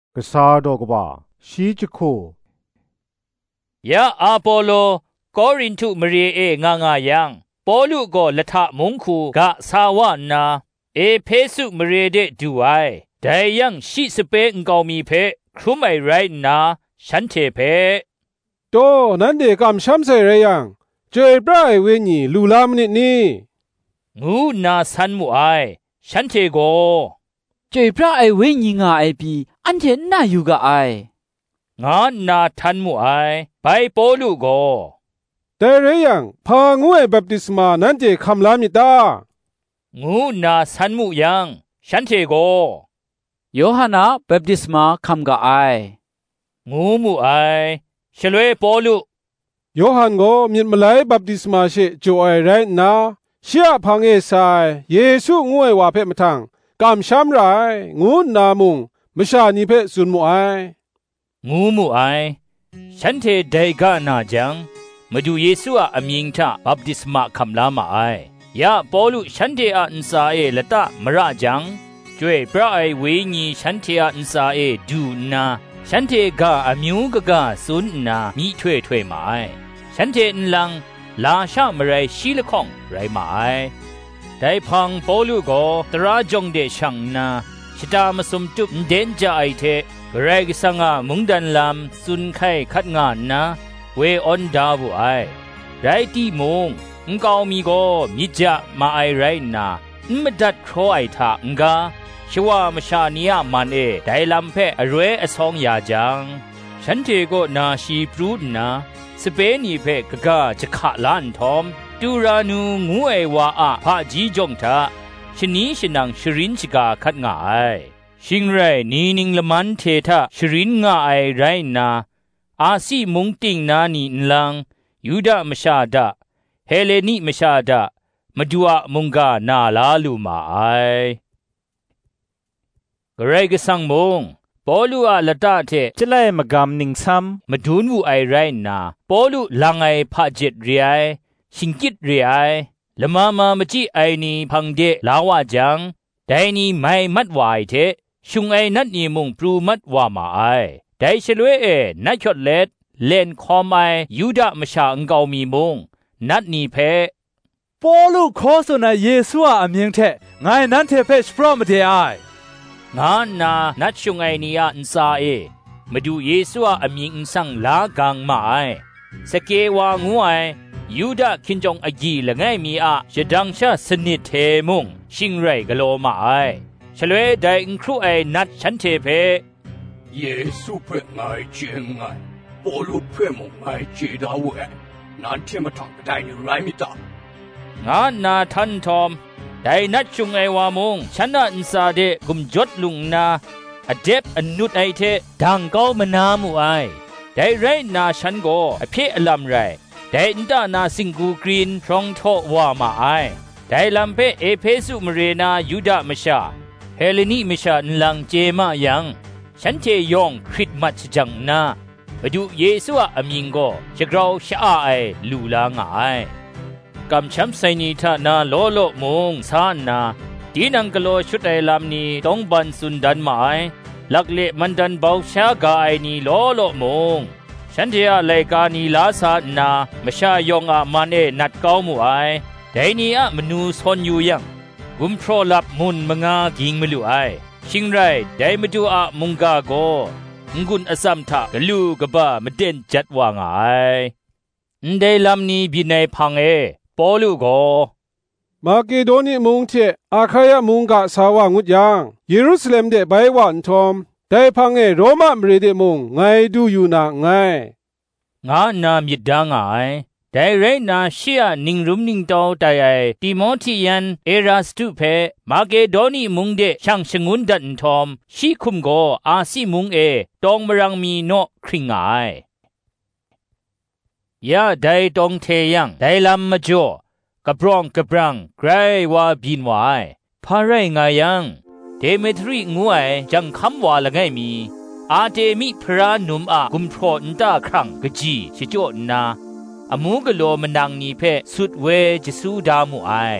กษาดอกบ่าชีจโคยาอาโปโลกอรินทุมเรเองางายังปอลุก็ละทะมงคูกะสาวนาเอเพสุมเรเดดูไอแต่ยังชิสเปงกอมีเพครุไมไรนาฉันเทเพโตนั้นเดกำช้ำใส่ไรยังเจอปลายเวญีลูลามนิดนี้งูนาสันมุไอฉันเทโกเจอพระไอเวญีงาไอปีอันเทนน่าอยู่กะไองานาทันมุไอไปปอลุโกแต่ไรยังพางูไอบัพติศมานั้นเจคำลามิตางูนาสันมุยังฉันเทโกโยฮันนาบัพติศมาคำกะไองูมุไอฉลวยปอลุโยฮันก็มีมาไลบัพติศมาเชจ่อไอไรนาเชียพังเอสายเยซูงูไอว่าเพมทังกำช้ำไรงูนามุงมชานีเพสุนมุไองูมุไอฉันเทไดกานาจังมาดูเยซูอามิงทะบัพติศมาคำลามาไอยาปอลุฉันเทอันซาเอละตะมระจังช่วยพระไอเวญีฉันเทอันซาเอดูนาฉันเทกาอมิวกกาสุนนามีถ้วยมาไอฉันเทนลังลาชามไรชีละข้องไรมาไอได้พังปอลุก็ตราจงเดชังนาชะตามสมจุบเด่นจะไอเทกระไรกสังอามุงดันลำสุนไข่คัดงานนะเวออนดาบุไอไรตีมงงกาวมีก็มิจะมาไอไรนาไม่ดัดครอไอทางกาชวามชานียมันได้ลำเพอรวยอสองยาจังฉันเทก็นาชีปรูดนาสเปนีเพกกาจะขาล้านทอมดูรานูงูไอวาอะพะจีจงทะชนีชนังชรินชกาคัดง่ายชิงไรนีนิงละมันเททะชรินง่ายไรนาอาซีมุงติงนานีนลังยูดามชาดะเฮเลนีมชาดะมาดูอะมุงกานาลาลูมาไอกระไรก็สังมงปอลุอะละตะเทจะไลมกำนิงซ้ำมาดูนวูไอไรนาปอลุลังไอพะจิตเรียชิงกิตเรียละมามาจิไอนีพังเดลาวะจังไดนีไม่มัดวายเทชุงไอนัดนีมุงปรูมัดวามาไอไดฉลวยนัดชดเล็ดเล่นคอมไอยูดามชาอังกาวมีมุงนัดนีเพปอลุขอสนะเยซูอาเมียงเทไงนั้นเทเพชพรอมเทไองานานัดชุงไอนียอินซามาดูเยซูอามิงสังลากังมาไอสเกวางูไอยูดาคินจงอกีละไงมีอะจะดังชาสนิทเทมุงชิงไรกะโลมาไอฉลวยได้อิงครูไอนัดฉันเทเพเยซูเพ่งไงเจียงไงปอลุเพ่มงไงเจดาวเอนันเทมาทางได้ในไรมิตางานาทันทอมได้นัดชุงไอวามุงฉันน่ะอินซาเดกุมจดลุงนาอเดบอนุดไอเทดังเก้ามานามูไอได้ไรนาฉันโกอเพอลำไรได้อินตานาสิงกูกรีนทรองโทวามาไอได้ลำเพเอเพสุมเรนายูดามชาเฮเลนีมชานลังเจมายังฉันเทยองคริดมัดจังนาไปดูเยซูอามิงโกจะกราวชาไอลูลางไอกำช้ำไซนีทานาโลโลมงสานาดีนังกโลชุดไอลำนี้ต้องบันสุนดันหมายลักเละมันดันเบาชากาไอนีโลโลมงฉันเทียเลกานีลาสานามชายองอามันนัดเก้ามูไอแต่นี้อะมนูซอนอยู่ยังกุมโทรลับมุนมงากิงมลุไอชิงไรได้มาดูอะมุงกาโกงุนอสัมทะกะลูกะบะมเด่นจัดว่างไอได้ลำนี้บินัยพังปอลุโกมาเกโดนีมุงเทอาคายมุงกะสาวงุดยังเยรูซาเล็มเดไปวันทอมได้พังโรมามเรเดมุงไงดูอยู่นาไงงานามิดดังไอได้ไรนาเชียนิงรุมนิงโตไตไอติโมธียันเอราสตุเพมาเกโดนีมุงเดช่างชงุนดันทอมชีคุมโกอาซิมุงตองมรังมีโนคริงไอยาได้ตองเทยังได้ลำมาจ่อกระปรองกระปรังไกรว่าบินวายพาไรไงยังเดเมทรีงูไอจังคำว่าละไงมีอาเดมิพระนุมอากุมโทนตาครั้งกะจีชิโจนาอมูกะโลมนังนีเพสุดเวจะสู้ดามูไอ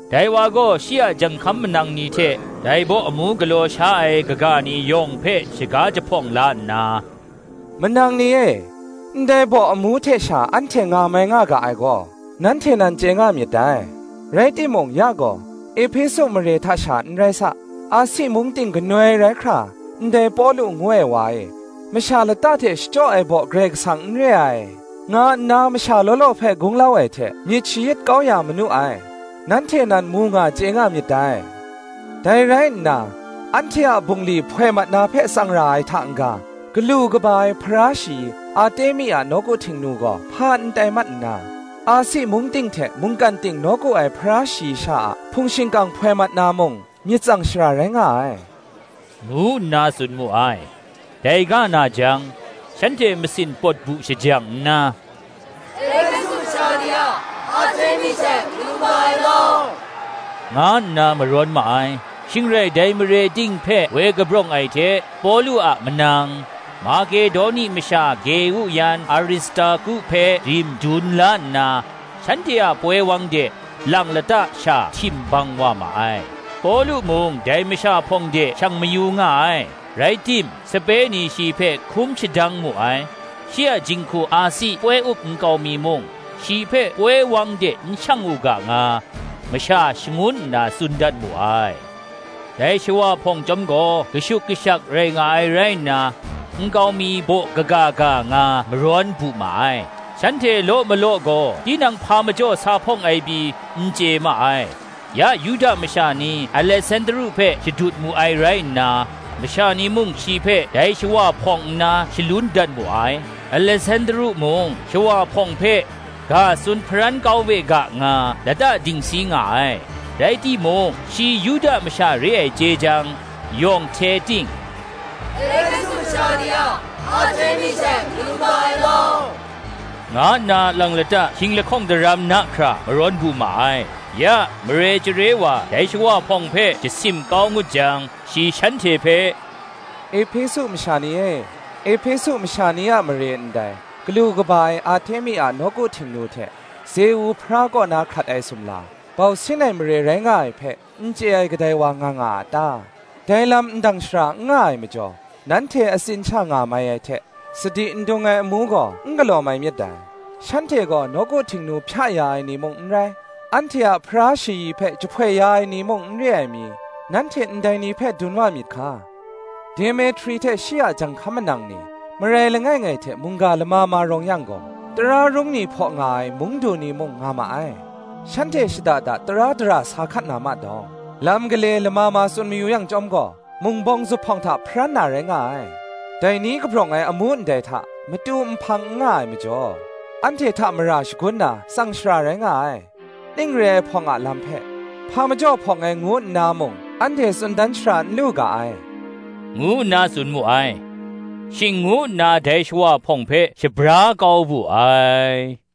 ไดวาโกชียจังคำมนังนีเทไดโบอมูกโลชาไอกกานียงเพชกาจะพ่องลานนามันนางนี้ได้บอกอมูเทชาอันเทงาไม่ง่ากะไอก็นั้นเทนันเจงามีได้ไรที่มงยาก็เอเพโซมเรทาชาอันไรซะอาศิมุงติงกันหน่วยไรคราได้ปอลุงวยไว้ไม่ชาละตาเทชจ่อไอบอกเกรกสังเรียงานาไม่ชาโลโลเพกงเล่าไอเทมีชีวิตก้าวยามนุไอนั้นเทนันมูงาเจงามีได้ได้ไรนาอันเทียบุงลีเพมัดนาเพสังรายทางกากลูกบายพระชีอาเตมีอานกุทิงนูก็พานไตมัดนาอาศิมุงติงเทมุงกันติงนกุไอพระชีชาพุงชิงกังเพมัดนามงมีจังชราแรงายงูนาสุนมูไอแต่กานาจังฉันเทมสินปดบุชจังนาเอสุชาเดียอาเตมีเจลูไมโลงานนามรอนมาไอชิงเรไดมเรดิงเพเวกบรองไอเทปอลูอะมนังมาเกโดนีมชาเกอุยันอาริสตากุเพริมจุนลานาฉันเทียป่วยวังเดลังละตะชาทิมบังว่ามาไอปอลูมุงไดมชาพงเดช่างมาอยู่ง่ายไรติมสเปนีชีเพคุ้มชดังมูไอเชียจิงคูอาซีป่วยอุกงเกามีมุงชีเพป่วยวังเดนช่างอุกะงามชาชงุนนาสุนดัดมูไอได้ชัวพงจมโกกชุกกชักเรงายไรนาเกามีโบกกากางามร้อนผู้หมายฉันเทโลมโลโกที่นังพามจ่อซาพงไอบีนเจมาไอยายูดามชานีอเลซันดรูเพชดุดมูไอไรนามชานีมุงชีเพได้ชัวพงนาชลุนดันมูไออเลซันดรูมุงชัวพงเพกาสุนพรันเกาเวกะงาและดาดิงซีงายได้ที่โมชียูดามชาเรไอเจจังยองเทติงเอสุชาเดียอาเทมิเซลูไมโลงานาลังละตะชิงละข้องดรามนาครามร้อนบูมาไอยะมเรจเรวาได้ชัวพองเพจะซิมเกางุจังชีฉันเทเพเอเพสุมชานีเอเพสุมชานีอะมเรนไดกลูกบายอาเทมิอะนกุทิงนูเทเซอูพระก็นาขัดไอสุมลาเป่าสิไหนมเรแรงง่ายเพอินเจไอกระไดวางงาตาได้ลำดังชราง่ายไม่จอนั้นเทอสินชางาไม่ไอเทสติอินดงไอมูก็กลอไม่เมียดได้ฉันเทก็นกุทิงนูพระยายนี่มงไรอันเทียพระชีเพจะพยายนี่มงเรียมีนั้นเทอินไดนี่เพดุนว่ามิดค่ะเดเมทรีเทชียจังคำนังนี่มเรลง่ายไงเทมุงกาละมารองยังก็ตรารงนี่พองายมุงดูนี่มงงามาไอฉันเทชิดาดาตราสาขัดนามาดองลำกะเลละมาสุนมีอยู่ยังจอมก็มุงบงสุพองทับพระนาแรงง่ายแต่นี้ก็พรองไออมุนเดทะมาดูมพังง่ายไม่จออันเททะมราชกุนนาสังชราแรงง่ายนิ่งเรพองอาลำเพพามาจ่อพองไองูนามงอันเทสุนดันชรานลูกไองูนาสุนมูไอชิงงูนาเดชว่าพองเพชบราเกาบูไอ